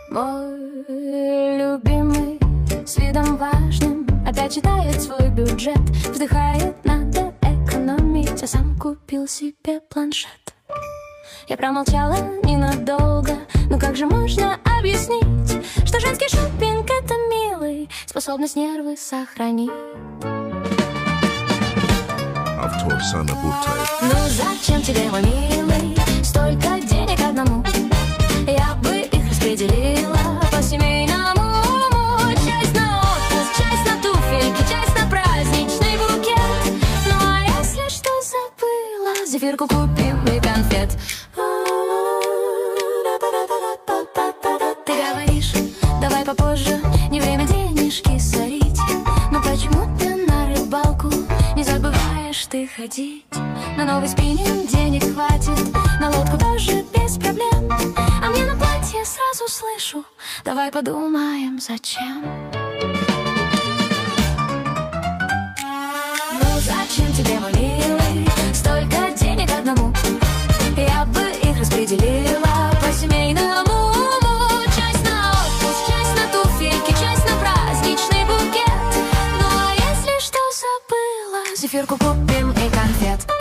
Мой любимый с видом важным опять читает свой бюджет, вздыхает, надо экономить, а сам купил себе планшет. Я промолчала ненадолго, но как же можно объяснить, что женский шопинг — это милый, способность нервы сохранить. Автор Санна Буртаев. Ну зачем тебе, мой милый, столько денег одному? Я бы их распределила по-семейному. Часть на отпуск, часть на туфельки, часть на праздничный букет. Ну а если что забыла, зефирку купим и конфет. Ты говоришь, давай попозже, не время денежки сорить. Но почему ты на рыбалку не забываешь ты ходить? На новый спиннинг денег хватит, на лодку тоже без проблем. А мне на платье сразу слышу, давай подумаем, зачем. Ну зачем тебе, мой милый, столько денег одному? Я бы их распределила по-семейному. Часть на отпуск, часть на туфельки, часть на праздничный букет. Ну а если что забыла, зефирку купим и конфет.